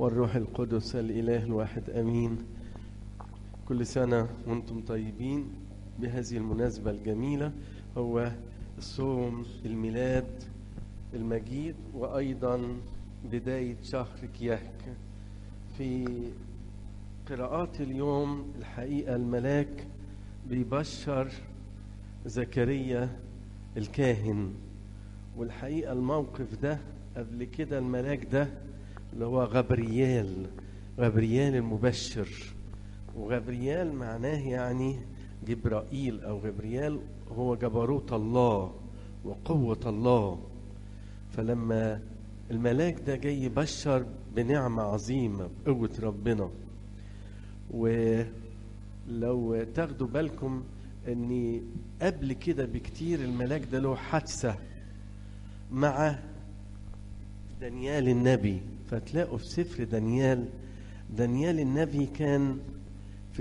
والروح القدس الإله الواحد أمين. كل سنة وانتم طيبين بهذه المناسبة الجميلة، هو صوم الميلاد المجيد وأيضا بداية شهر كيهك. في قراءات اليوم الحقيقة الملاك بيبشر زكريا الكاهن، والحقيقة الموقف ده قبل كده الملاك ده اللي هو غبريال المبشر، وغبريال معناه يعني جبرائيل أو غبريال هو جبروت الله وقوة الله. فلما الملاك ده جاي يبشر بنعمة عظيمة بقوة ربنا، ولو تاخدوا بالكم ان قبل كده بكتير الملاك ده له حادثة مع دانيال النبي. فتلاقوا في سفر دانيال النبي كان في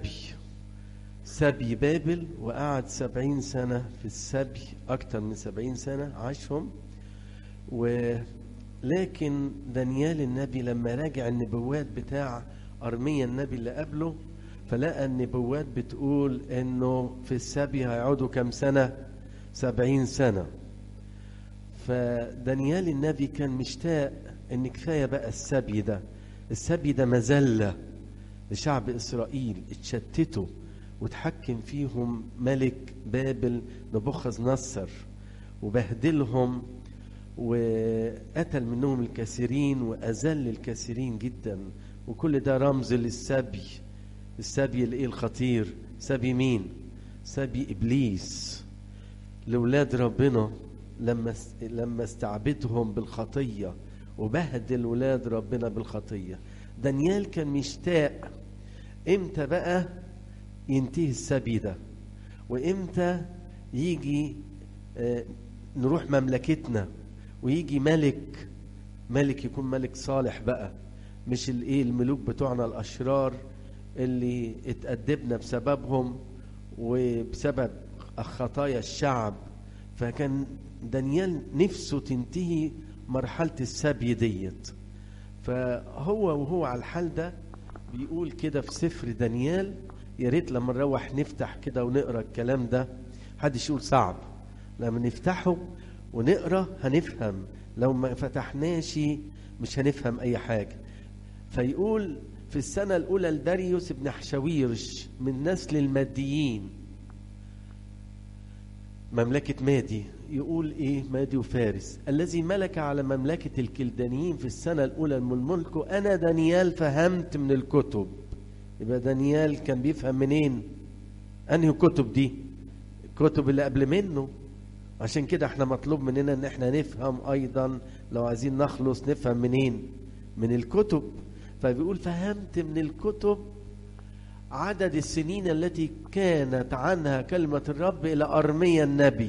سبي بابل، وقعد 70 سنة في السبي، أكتر من 70 سنة عاشهم. ولكن دانيال النبي لما راجع النبوات بتاع أرميا النبي اللي قبله، فلقى النبوات بتقول إنه في السبي هيقعدوا كم سنة؟ 70 سنة. فدانيال النبي كان مشتاق إن كفاية بقى السبي ده مذلة لشعب إسرائيل، اتشتتوا وتحكم فيهم ملك بابل نبوخذ نصر وبهدلهم وقتل منهم الكثيرين وأذل الكثيرين جدا. وكل ده رمز للسبي. السبي الايه الخطير؟ سبي مين؟ سبي إبليس لولاد ربنا لما استعبدهم بالخطية وبهدل ولاد ربنا بالخطية. دانيال كان مشتاق امتى بقى ينتهي السبي ده، وامتى يجي نروح مملكتنا ويجي ملك يكون ملك صالح بقى، مش الملوك بتوعنا الأشرار اللي اتأدبنا بسببهم وبسبب خطايا الشعب. فكان دانيال نفسه تنتهي مرحلة السبي ديت. وهو على الحال ده بيقول كده في سفر دانيال. يا ريت لما نروح نفتح كده ونقرا الكلام ده، محدش يقول صعب. لما نفتحه ونقرا هنفهم، لو ما فتحناش مش هنفهم اي حاجة. فيقول في السنة الأولى لداريوس ابن حشويرش من نسل الماديين، مملكة مادي. يقول مادي وفارس، الذي ملك على مملكة الكلدانيين في السنة الأولى من ملكه. أنا دانيال فهمت من الكتب. يبقى دانيال كان بيفهم منين؟ أنهي كتب دي؟ الكتب اللي قبل منه. عشان كده احنا مطلوب مننا ان احنا نفهم ايضا، لو عايزين نخلص نفهم منين؟ من الكتب. فبيقول فهمت من الكتب عدد السنين التي كانت عنها كلمة الرب إلى أرميا النبي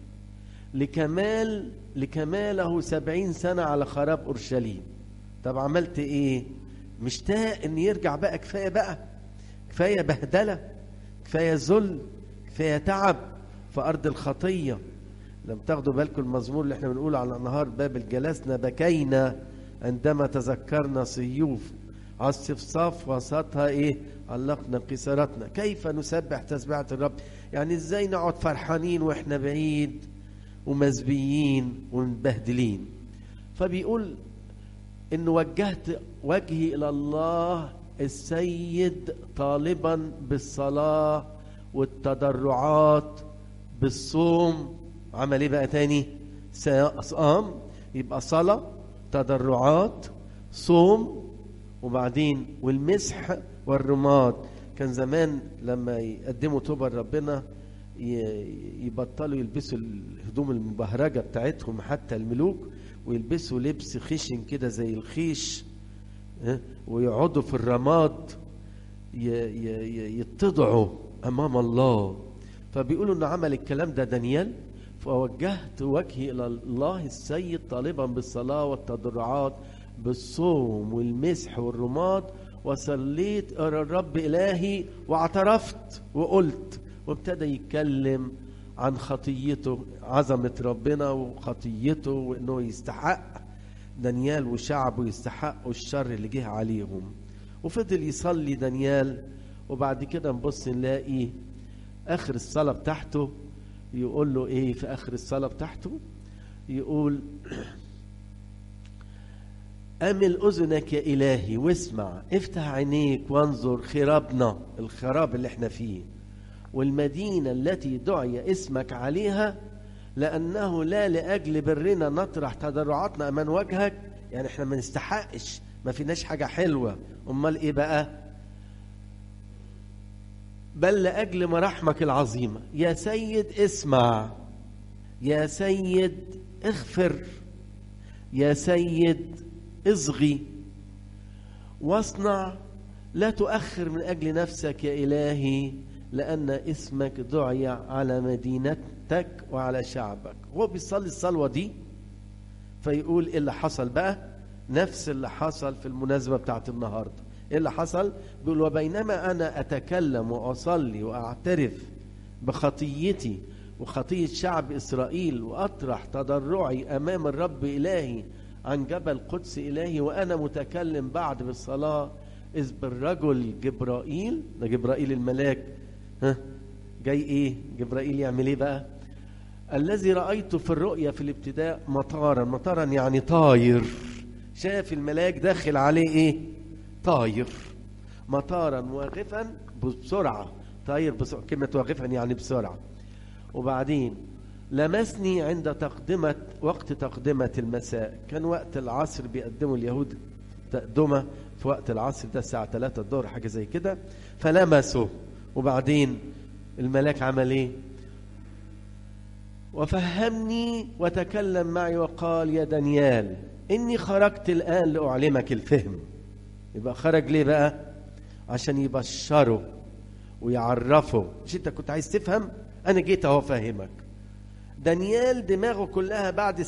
لكماله 70 سنة على خراب أورشليم. طب عملت ايه؟ مشتاق ان يرجع بقى. كفاية بهدلة، كفاية ذل، كفاية تعب في أرض الخطية. لم تاخدوا بالكم المزمور اللي احنا بنقول على نهار بابل جلسنا بكينا عندما تذكرنا سيوف عصف صاف وسطها علقنا قيصرتنا. كيف نسبح تسبيحة الرب؟ يعني ازاي نقعد فرحانين واحنا بعيد ومزبيين ومبهدلين. فبيقول إن وجهت وجهي إلى الله السيد طالبا بالصلاة والتضرعات بالصوم. عمل ايه بقى تاني؟ صام. يبقى صلاة، تضرعات، صوم، وبعدين والمسح والرماد. كان زمان لما يقدموا توبة لربنا يبطلوا يلبسوا الهدوم المبهرجة بتاعتهم حتى الملوك، ويلبسوا لبس خشن كده زي الخيش، ويقعدوا في الرماد يتضعوا أمام الله. فبيقولوا إنه عمل الكلام ده دانيال. فوجهت وجهي إلى الله السيد طالبا بالصلاة والتضرعات بالصوم والمسح والرماد، وصليت إلى الرب إلهي واعترفت وقلت. وابتدى يتكلم عن خطيته، عظمة ربنا وخطيته، وإنه يستحق دانيال وشعبه يستحقوا الشر اللي جه عليهم. وفضل يصلي دانيال، وبعد كده نبص نلاقي آخر الصلاة بتاعته يقول له إيه؟ في آخر الصلاة بتاعته يقول أمل أذنك يا إلهي واسمع، افتح عينيك وانظر خرابنا، الخراب اللي احنا فيه، والمدينة التي دعي اسمك عليها، لأنه لا لأجل برنا نطرح تضرعاتنا أمام وجهك. يعني احنا ما نستحقش، ما فيناش حاجة حلوة، أمال إيه بقى؟ بل لأجل مراحمك العظيمة يا سيد اسمع، يا سيد اغفر، يا سيد اصغي واصنع، لا تؤخر من أجل نفسك يا إلهي، لأن اسمك دعي على مدينتك وعلى شعبك. هو بيصلي الصلوة دي، فيقول إيه اللي حصل بقى؟ نفس اللي حصل في المناسبة بتاعت النهاردة. إيه اللي حصل؟ بيقول وبينما أنا أتكلم وأصلي وأعترف بخطيتي وخطية شعب إسرائيل، وأطرح تضرعي أمام الرب إلهي عن جبل قدس إلهي، وأنا متكلم بعد بالصلاة، إذ بالرجل جبرائيل، ده جبرائيل الملاك، جاي إيه؟ جبرائيل يعمل إيه بقى؟ الذي رأيته في الرؤيا في الابتداء مطارا، مطارا يعني طاير، شاف الملاك داخل عليه إيه؟ طاير، مطارا واقفا بسرعة، طاير بسرعة، كلمة واقفا يعني بسرعة. وبعدين لمسني عند وقت تقدمة المساء، كان وقت العصر بيقدموا اليهود تقدمة في وقت العصر ده الساعة 3 الظهر حاجة زي كده، فلمسه. وبعدين الملاك عمل ايه؟ وفهمني وتكلم معي وقال يا دانيال إني خرجت الآن لأعلمك الفهم. يبقى خرج ليه بقى؟ عشان يبشره ويعرفه. مش انت كنت عايز تفهم؟ أنا جيت اهو فاهمك. دانيال دماغه كلها بعد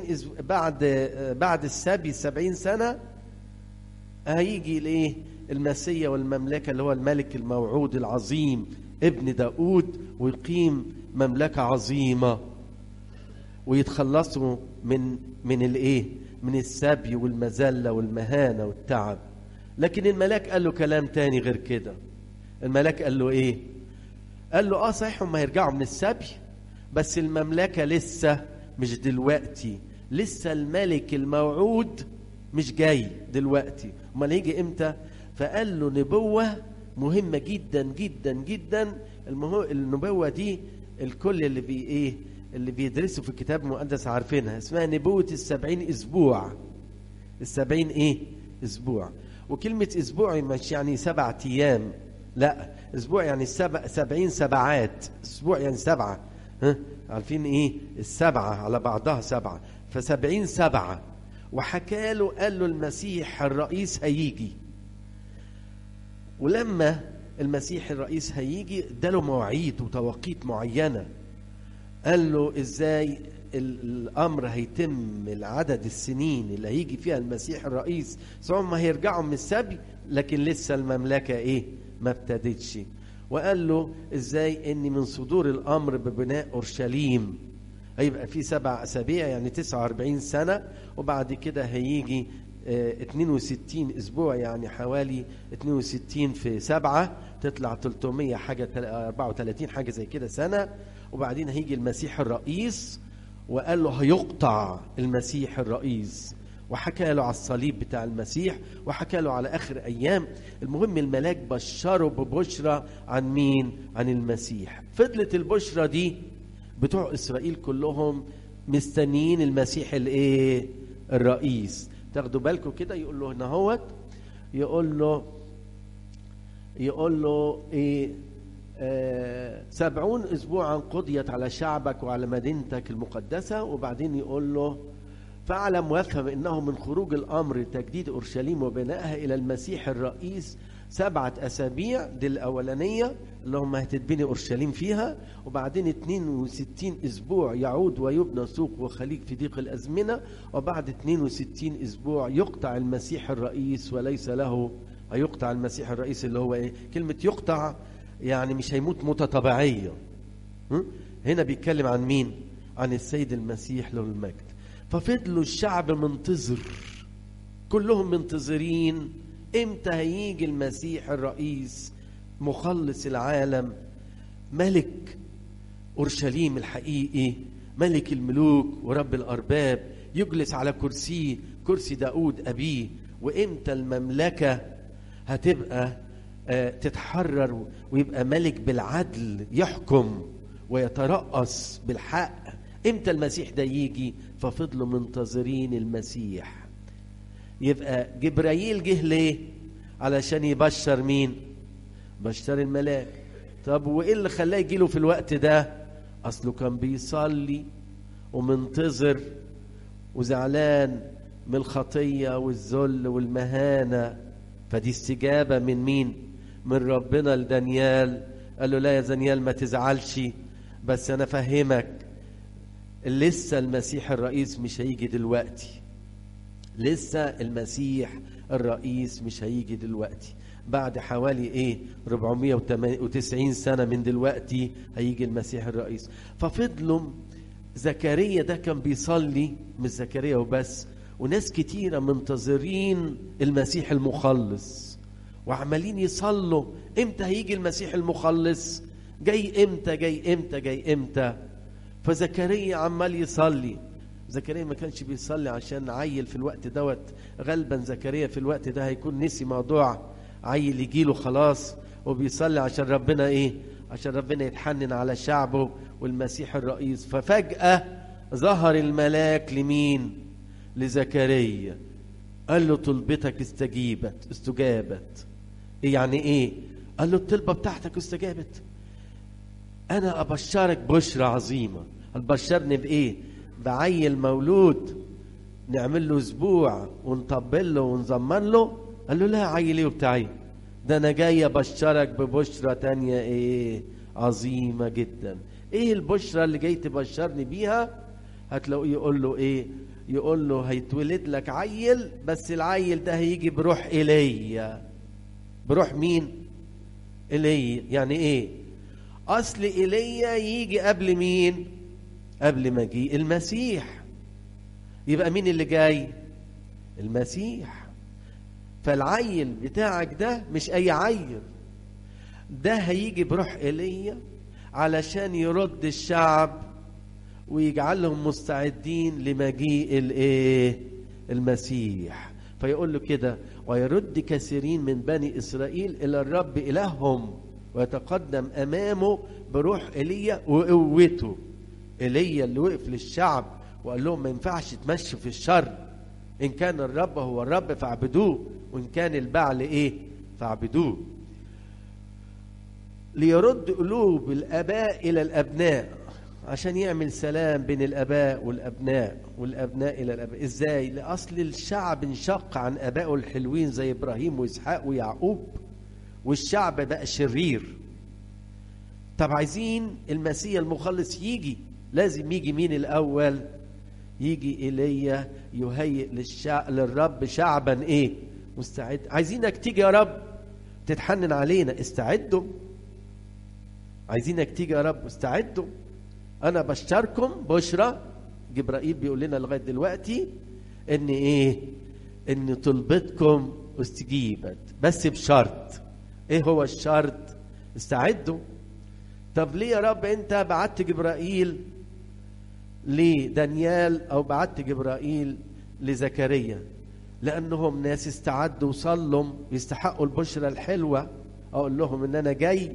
بعد السبي 70 سنة هيجي لإيه؟ المسيا والمملكة اللي هو الملك الموعود العظيم ابن داود، ويقيم مملكة عظيمة ويتخلصوا من الإيه؟ من السبي والمذلة والمهانة والتعب. لكن الملاك قال له كلام تاني غير كده. الملاك قال له إيه؟ قال له صحيح هم هيرجعوا من السبي، بس المملكة لسه مش دلوقتي، لسه الملك الموعود مش جاي دلوقتي، امال هيجي امتى؟ فقال له نبوة مهمة جدا جدا جدا. النبوة دي الكل اللي بيدرسوا في الكتاب المقدس عارفينها، اسمها نبوة 70 اسبوع. 70 اسبوع. وكلمة اسبوع مش يعني 7 ايام، لا، اسبوع يعني 70 سبعات. اسبوع يعني 7، عارفين السبعة على بعضها 7، ف70 سبعة. وحكى له، قال له المسيح الرئيس هيجي، ولما المسيح الرئيس هيجي اداله مواعيد وتوقيت معينة. قال له ازاي الامر هيتم، العدد السنين اللي هيجي فيها المسيح الرئيس، ثم هيرجعوا من السبي، لكن لسه المملكة ما ابتدتش. وقال له ازاي ان من صدور الامر ببناء اورشليم هيبقى في 7 أسابيع يعني 49 سنة، وبعد كده هيجي 62 اسبوع يعني حوالي 62 في 7 تطلع 300 حاجة 34 حاجة زي كده سنة. وبعدين هيجي المسيح الرئيس، وقال له هيقطع المسيح الرئيس، وحكى له على الصليب بتاع المسيح، وحكى له على آخر أيام. المهم الملاك بشره ببشرة عن مين؟ عن المسيح. فضلت البشرة دي بتوع إسرائيل كلهم مستنيين المسيح الرئيس. تاخدوا بالكم كده، يقول له هنا هوت، يقول له 70 أسبوعا قضيت على شعبك وعلى مدينتك المقدسة. وبعدين يقول له فاعلم وافهم انه من خروج الامر تجديد اورشليم وبنائها الى المسيح الرئيس 7 أسابيع، دي الاولانيه اللي هم هتتبني اورشليم فيها. وبعدين 62 اسبوع يعود ويبنى سوق وخليج في ضيق الازمنه. وبعد 62 اسبوع يقطع المسيح الرئيس وليس له. هيقطع المسيح الرئيس اللي هو كلمه يقطع يعني مش هيموت موتة طبيعية. هنا بيتكلم عن مين؟ عن السيد المسيح له المجد. ففضلوا الشعب منتظر، كلهم منتظرين امتى هيجي المسيح الرئيس مخلص العالم، ملك أورشليم الحقيقي، ملك الملوك ورب الأرباب، يجلس على كرسيه، كرسي داود أبيه. وإمتى المملكة هتبقى تتحرر ويبقى ملك بالعدل يحكم ويترأس بالحق، إمتى المسيح ده يجي؟ ففضلوا منتظرين المسيح. يبقى جبرائيل جه ليه؟ علشان يبشر مين؟ بشر الملاك. طب وإيه اللي خلاه يجيله في الوقت ده؟ أصله كان بيصلي ومنتظر وزعلان من الخطية والذل والمهانة. فدي استجابة من مين؟ من ربنا لدانيال. قال له لا يا دانيال ما تزعلش، بس أنا فهمك لسه المسيح الرئيس مش هيجي دلوقتي، لسه المسيح الرئيس مش هيجي دلوقتي، بعد حوالي 490 سنة من دلوقتي هيجي المسيح الرئيس. ففضلوا زكريا ده كان بيصلي، مش زكريا وبس، وناس كتيرة منتظرين المسيح المخلص وعمالين يصلوا امتى هيجي المسيح المخلص، جاي امتى جاي امتى جاي امتى. فزكريا عمال يصلي. زكريا ما كانش بيصلي عشان عيل في الوقت دوت، غالبا زكريا في الوقت ده هيكون نسي موضوع عيل يجيله خلاص، وبيصلي عشان ربنا عشان ربنا يتحنن على شعبه والمسيح الرئيس. ففجأة ظهر الملاك لمين؟ لزكريا، قال له طلبتك استجابت. يعني قال له الطلبة بتاعتك استجابت، أنا أبشرك بشرى عظيمة. البشرني بإيه؟ بعيل مولود نعمل له أسبوع ونطبل له ونزمن له. قال له لا عيل ايه وبتاعي، ده أنا جاي أبشرك ببشرى تانية عظيمة جدا. البشرى اللي جاي تبشرني بيها؟ هتلاقيه يقول له يقول له هيتولد لك عيل، بس العيل ده هيجي بروح إيليا. بروح مين؟ إيليا. يعني أصل إيليا يجي قبل مين؟ قبل مجيء المسيح. يبقى مين اللي جاي؟ المسيح. فالعيل بتاعك ده مش أي عيل، ده هيجي بروح إيليا علشان يرد الشعب ويجعلهم مستعدين لمجيء المسيح. فيقول له كده ويرد كثيرين من بني إسرائيل إلى الرب إلههم ويتقدم أمامه بروح إيليا وقوته. إيليا اللي وقف للشعب وقال لهم ما ينفعش تمشوا في الشر، إن كان الرب هو الرب فاعبدوه، وإن كان البعل فاعبدوه. ليرد قلوب الآباء إلى الأبناء، عشان يعمل سلام بين الآباء والأبناء والأبناء إلى الآباء. إزاي؟ لأصل الشعب انشق عن آبائه الحلوين زي إبراهيم وإسحاق ويعقوب، والشعب بقى شرير. طب عايزين المسيح المخلص يجي، لازم يجي مين الأول؟ يجي إيليا يهيئ للرب شعبا مستعد. عايزينك تيجي يا رب تتحنن علينا، استعدوا. عايزينك تيجي يا رب استعدوا. أنا بشركم بشرى. جبرائيل بيقول لنا لغاية دلوقتي إن إن طلبتكم استجيبت، بس بشرط. هو الشرط؟ استعدوا. طب ليه يا رب أنت بعت جبرائيل لدانيال أو بعت جبرائيل لزكريا؟ لأنهم ناس استعدوا وصلوا يستحقوا البشرى الحلوة. أقول لهم إن أنا جاي.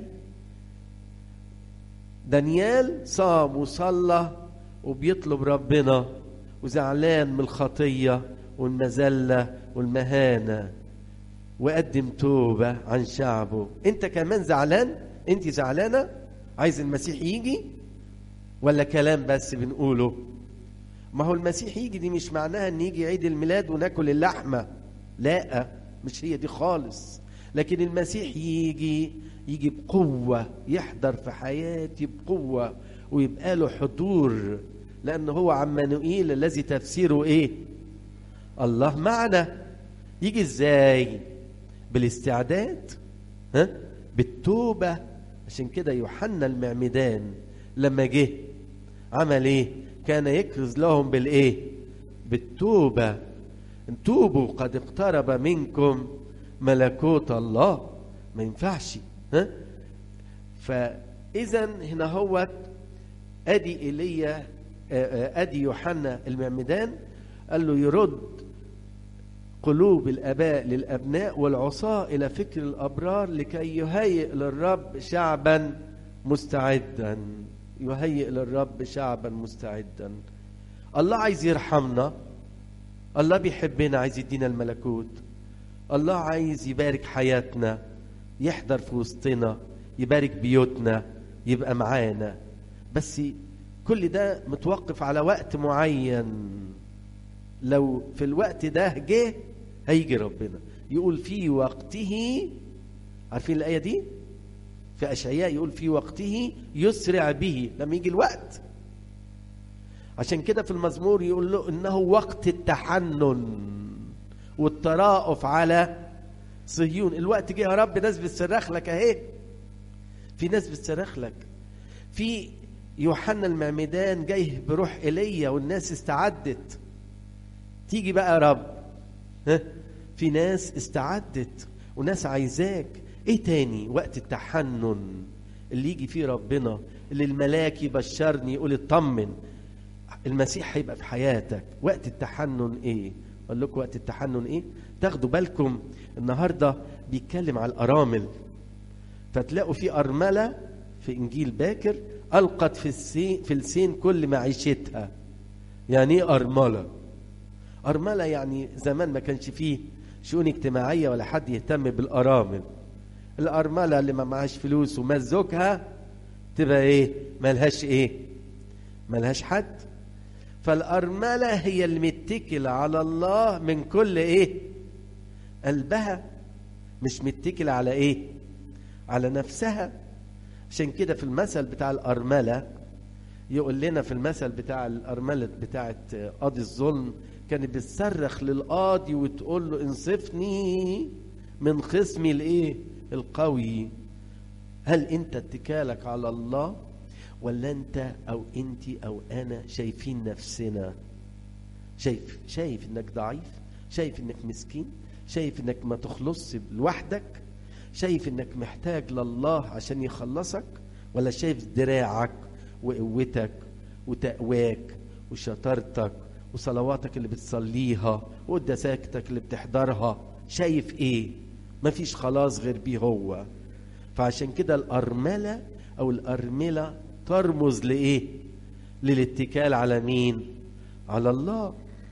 دانيال صام وصلى وبيطلب ربنا وزعلان من الخطية والمذلة والمهانة، وقدم توبة عن شعبه. انت كمان زعلان؟ انت زعلانة؟ عايز المسيح يجي ولا كلام بس بنقوله؟ ما هو المسيح يجي دي مش معناها ان يجي عيد الميلاد وناكل اللحمة، لا، مش هي دي خالص. لكن المسيح يجي بقوة، يحضر في حياتي بقوة ويبقى له حضور، لأنه هو عمانوئيل الذي تفسيره الله معنا. يجي ازاي؟ بالاستعداد، بالتوبة. عشان كده يوحنا المعمدان لما جه عمل كان يكرز لهم بالتوبة. توبوا قد اقترب منكم ملكوت الله. ما ينفعش. فإذا هنا هو أدي إيليا، أدي يوحنا المعمدان قال له يرد قلوب الآباء للأبناء والعصاة إلى فكر الأبرار لكي يهيئ للرب شعبا مستعدا. يهيئ للرب شعبا مستعدا. الله عايز يرحمنا، الله بيحبنا، عايز يدينا الملكوت، الله عايز يبارك حياتنا، يحضر في وسطنا، يبارك بيوتنا، يبقى معانا. بس كل ده متوقف على وقت معين. لو في الوقت ده جه هيجي ربنا. يقول في وقته، عارفين الآية دي في أشعياء؟ يقول في وقته يسرع به، لما يجي الوقت. عشان كده في المزمور يقول له إنه وقت التحنن والتراءف على صهيون. الوقت جه يا رب، ناس بتصرخ لك اهي، في ناس بتصرخ لك. في يوحنا المعمدان جاي بروح ايليا والناس استعدت، تيجي بقى يا رب. في ناس استعدت وناس عايزاك. ايه تاني؟ وقت التحنن اللي يجي فيه ربنا، اللي الملاك يبشرني يقول اطمن المسيح هيبقى في حياتك. وقت التحنن ايه؟ اقول لكم وقت التحنن ايه؟ تاخدوا بالكم النهارده بيتكلم على الارامل، فتلاقوا في ارمله في انجيل باكر القت في السين كل معيشتها. يعني ايه ارمله؟ ارمله يعني زمان ما كانش فيه شؤون اجتماعيه ولا حد يهتم بالارامل. الارمله اللي ما معهاش فلوس وما زوجها تبقى ايه؟ ملهاش ايه؟ ملهاش حد. فالارمله هي اللي متكله على الله من كل ايه؟ قلبها، مش متكله على ايه؟ على نفسها. عشان كده في المثل بتاع الارمله يقول لنا، في المثل بتاع الارمله بتاعت قاضي الظلم، كانت بتصرخ للقاضي وتقول له انصفني من خصمي الايه؟ القوي. هل انت اتكالك على الله، ولا انت او انت او انا شايفين نفسنا؟ شايف انك ضعيف، شايف انك مسكين، شايف انك ما تخلصش لوحدك، شايف انك محتاج لله عشان يخلصك، ولا شايف دراعك وقوتك وتقواك وشطارتك وصلواتك اللي بتصليها وقداساتك اللي بتحضرها؟ شايف ايه؟ مفيش خلاص غير بيه هو. فعشان كده الأرملة او الأرملة ترمز لإيه؟ للاتكال على مين؟ على الله.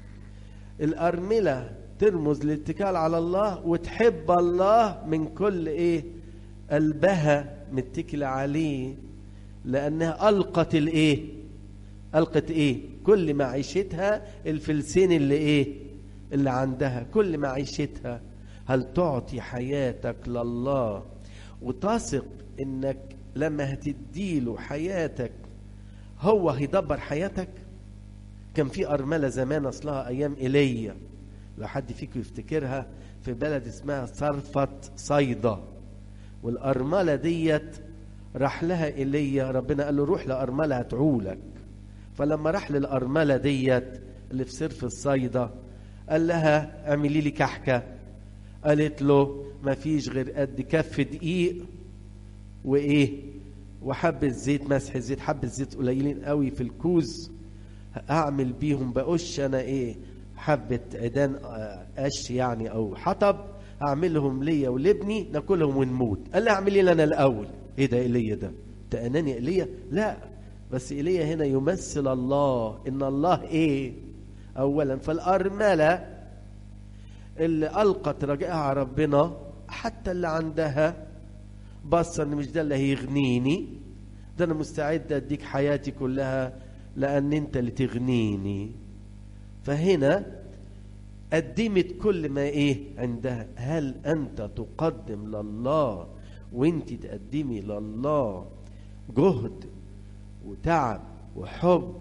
الأرملة ترمز للاتكال على الله وتحب الله من كل إيه؟ قلبها متكل عليه، لأنها ألقت الإيه؟ ألقت إيه؟ كل معيشتها الفلسين اللي إيه؟ اللي عندها، كل معيشتها. هل تعطي حياتك لله وتثق إنك لما هتديله حياتك هو هيدبر حياتك؟ كان في أرملة زمان أصلها أيام إيليا، لو حد فيكم يفتكرها، في بلد اسمها صرفة صيدا. والأرملة ديت راح لها إيليا، ربنا قال له روح لأرملة هتعولك. فلما راح للأرملة ديت اللي في صرفة صيدا قال لها اعملي لي كحكة. قالت له ما فيش غير قد كف دقيق وإيه وحبة زيت، مسح الزيت، حبة زيت قليلين قوي في الكوز، أعمل بيهم بقش أنا إيه؟ حبة عيدان قش يعني أو حطب، أعملهم ليا ولابني ناكلهم ونموت. قال لها اعملي لي أنا الأول. إيه ده إيليا ده؟ أنت أناني إيليا؟ لا، بس إيليا هنا يمثل الله، إن الله إيه؟ أولا. فالأرملة اللي ألقت رجائها على ربنا، حتى اللي عندها بص إن مش ده اللي هيغنيني، ده أنا مستعد أديك حياتي كلها لأن أنت اللي تغنيني. فهنا قدمت كل ما إيه عندها. هل أنت تقدم لله وأنت تقدمي لله جهد وتعب وحب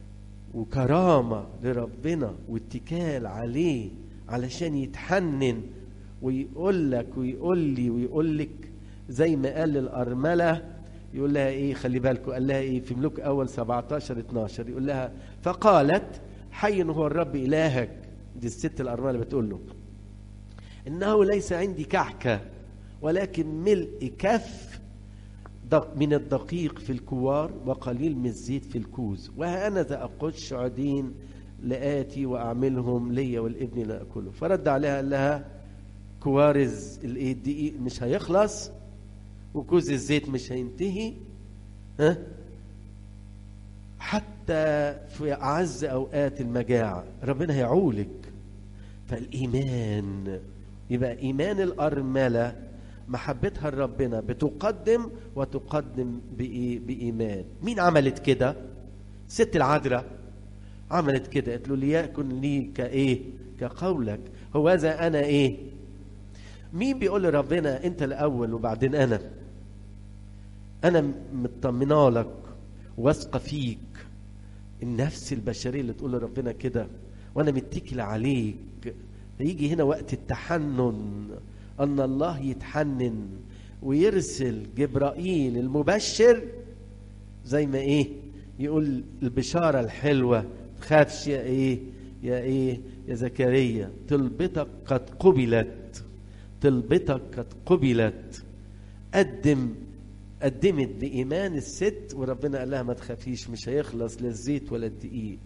وكرامة لربنا واتكال عليه علشان يتحنن ويقول لك ويقول لي ويقول لك زي ما قال للأرملة؟ يقول لها ايه؟ خلي بالكم قال لها ايه في ملوك اول 17-12؟ يقول لها فقالت حي هو الرب إلهك. دي الست الأرملة بتقول له إنه ليس عندي كعكة ولكن ملء كف من الدقيق في الكوار وقليل من الزيت في الكوز، وأنا ذا أقش عدين لآتي وأعملهم لي والابن لأكله. فرد عليها قال لها كوارز الدقيق مش هيخلص وكوز الزيت مش هينتهي، حتى في أعز أوقات المجاعة ربنا هيعولك. فالإيمان يبقى إيمان الأرملة محبتها لربنا بتقدم وتقدم بإيمان. مين عملت كده؟ ست العذراء عملت كده، قالت له ليكن لي كإيه؟ كقولك. هو ذا أنا إيه؟ مين بيقول لربنا أنت الأول وبعدين أنا مطمنه لك واثقة فيك. النفس البشرية اللي تقول لربنا كده وأنا متكل عليك. يجي هنا وقت التحنن أن الله يتحنن ويرسل جبرائيل المبشر زي ما يقول البشارة الحلوة تخافش يا زكريا طلبتك قد قبلت، طلبتك قد قبلت. قدمت بإيمان الست وربنا قال لها ما تخافيش مش هيخلص لا الزيت ولا الدقيق.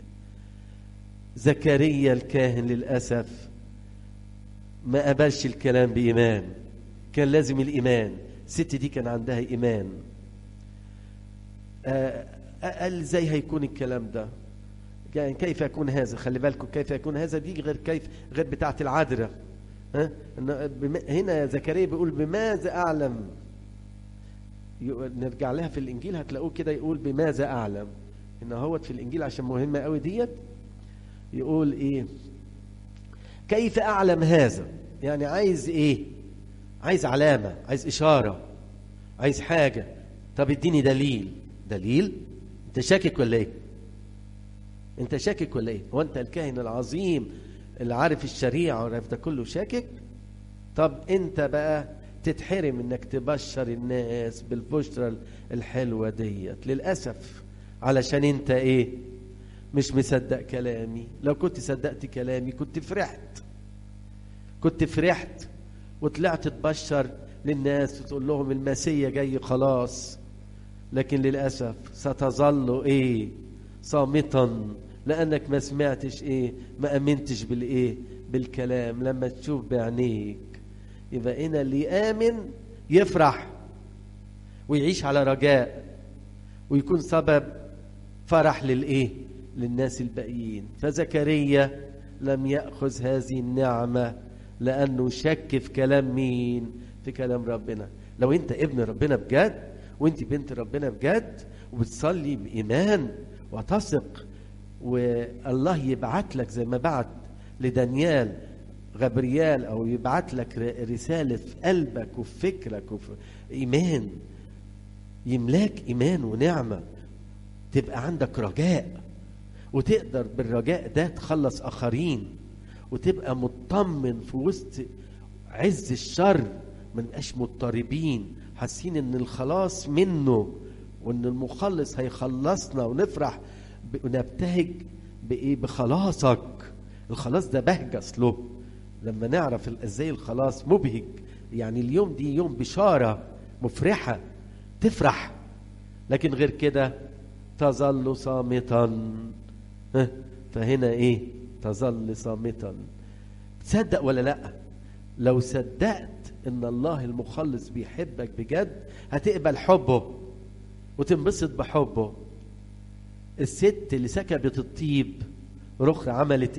زكريا الكاهن للأسف ما قبلش الكلام بإيمان، كان لازم الإيمان. الست دي كان عندها إيمان. قال ازاي هيكون الكلام ده؟ يعني كيف يكون هذا؟ خلي بالكم كيف يكون هذا دي غير بتاعة العذراء. هنا زكريا بيقول بماذا أعلم. نرجع لها في الإنجيل هتلاقوه كده يقول بماذا أعلم. إن هو في الإنجيل عشان مهمة قوي ديت يقول كيف أعلم هذا؟ يعني عايز عايز علامة، عايز إشارة، عايز حاجة. طب اديني دليل. انت شاكك ولا انت شاكك ولا هو انت الكاهن العظيم اللي عارف الشريعة وعارف ده كله شاكك؟ طب انت بقى تتحرم انك تبشر الناس بالبشرة الحلوة ديت للأسف علشان انت مش مصدق كلامي. لو كنت صدقت كلامي كنت فرحت وطلعت تبشر للناس وتقول لهم المسيح جاي خلاص. لكن للأسف ستظل صامتا لأنك ما سمعتش ما أمنتش بالكلام. لما تشوف بعينيك يبقى هنا اللي آمن يفرح ويعيش على رجاء ويكون سبب فرح للناس الباقيين. فزكريا لم يأخذ هذه النعمة لأنه شك في كلام مين؟ في كلام ربنا. لو أنت ابن ربنا بجد وأنت بنت ربنا بجد وبتصلي بإيمان وتثق والله يبعت لك زي ما بعت لدانيال غبريال أو يبعت لك رسالة في قلبك وفي فكرك وفي إيمان يملاك إيمان ونعمة تبقى عندك رجاء وتقدر بالرجاء ده تخلص آخرين وتبقى مطمن في وسط عز الشر. ما نبقاش مضطربين حاسين ان الخلاص منه وان المخلص هيخلصنا ونفرح ونبتهج بخلاصك. الخلاص ده بهجة له لما نعرف ازاي الخلاص مبهج. يعني اليوم دي يوم بشارة مفرحة تفرح. لكن غير كده تظل صامتا. فهنا تظل صامتا. تصدق ولا لا؟ لو صدقت ان الله المخلص بيحبك بجد هتقبل حبه وتنبسط بحبه. الست اللي سكبت الطيب رخ عملت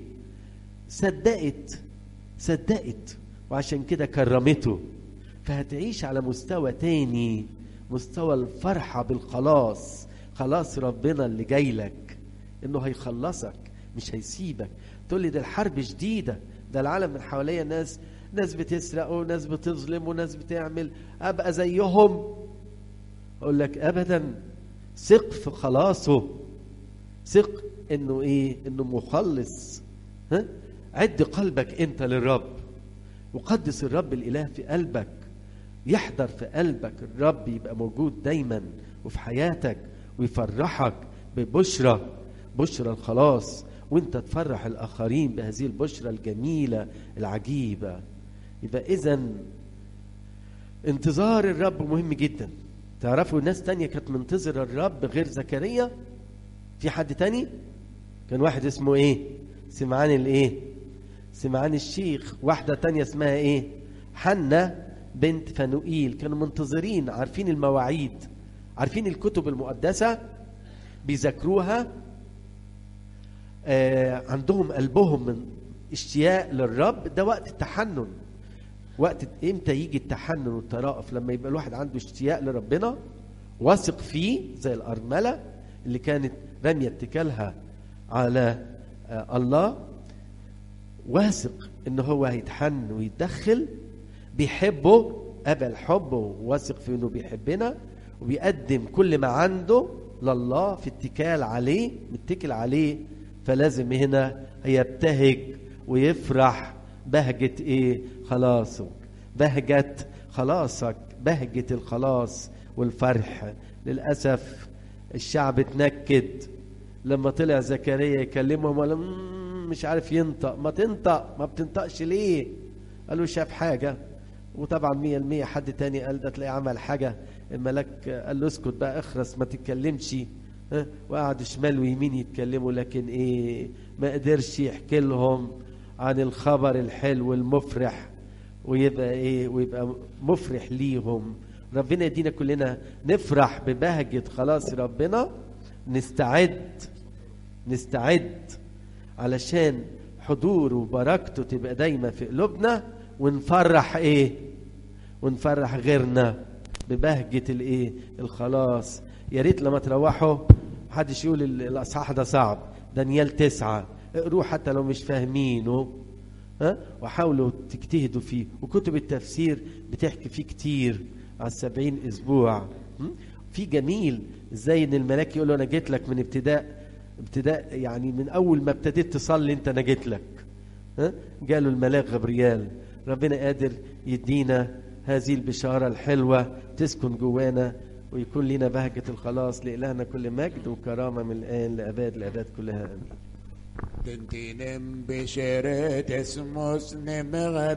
صدقت وعشان كده كرمته. فهتعيش على مستوى تاني، مستوى الفرحة بالخلاص. خلاص ربنا اللي جاي لك انه هيخلصك مش هيسيبك. تقول لي ده الحرب شديدة، ده العالم من حواليا ناس بتسرق وناس بتظلم وناس بتعمل، ابقى زيهم؟ اقول لك ابدا. ثق في خلاصه، ثق انه انه مخلص. عد قلبك انت للرب وقدس الرب الاله في قلبك، يحضر في قلبك الرب، يبقى موجود دايما وفي حياتك ويفرحك ببشرى الخلاص وانت تفرح الآخرين بهذه البشرة الجميلة العجيبة. يبقى إذن انتظار الرب مهم جدا. تعرفوا ناس تانية كانت منتظر الرب غير زكريا؟ في حد تاني؟ كان واحد اسمه ايه؟ سمعان الايه؟ سمعان الشيخ. واحدة تانية اسمها ايه؟ حنة بنت فنوئيل. كانوا منتظرين، عارفين المواعيد، عارفين الكتب المقدسة، بيذاكروها، عندهم قلبهم من اشتياق للرب. ده وقت التحنن. وقت امتى يجي التحنن والترأف؟ لما يبقى الواحد عنده اشتياق لربنا، واثق فيه، زي الأرملة اللي كانت رامية اتكالها على الله، واثق ان هو هيتحن ويتدخل، بيحبه قبل حبه، واثق في انه بيحبنا، وبيقدم كل ما عنده لله في اتكال عليه، متكل عليه. فلازم هنا يبتهج ويفرح بهجة ايه؟ خلاصك، بهجة خلاصك، بهجة الخلاص والفرح. للأسف الشعب اتنكد لما طلع زكريا يكلمهم، ولا مش عارف ينطق. ما تنطق، ما بتنطقش ليه؟ قالوا شاف حاجة. وطبعا 100% حد تاني قال ده تلاقي عمل حاجة. الملاك قال له اسكت بقى، اخرس، ما تتكلمش. وقعد شمال ويمين يتكلموا، لكن ايه؟ ما قدرش يحكي لهم عن الخبر الحلو المفرح، ويبقى ايه؟ ويبقى مفرح ليهم. ربنا يدينا كلنا نفرح ببهجة خلاص ربنا، نستعد علشان حضوره وبركته تبقى دايما في قلوبنا، ونفرح ايه؟ ونفرح غيرنا ببهجة الايه؟ الخلاص. يا ريت لما تروحوا محدش يقول الاصحاح ده صعب. دانيال 9 اقروه حتى لو مش فاهمينه، وحاولوا تجتهدوا فيه. وكتب التفسير بتحكي فيه كتير على 70 اسبوع. في جميل ازاي ان الملاك يقول له انا جيت لك من ابتداء، يعني من اول ما ابتديت تصلي انت انا جيت لك. جاله الملاك غبريال. ربنا قادر يدينا هذه البشارة الحلوة تسكن جوانا، ويكون لنا بهجة الخلاص. لإلهنا كل مجد وكرامة من الآن لأباد الأباد كلها آمين. تنتينم بشرت اسمه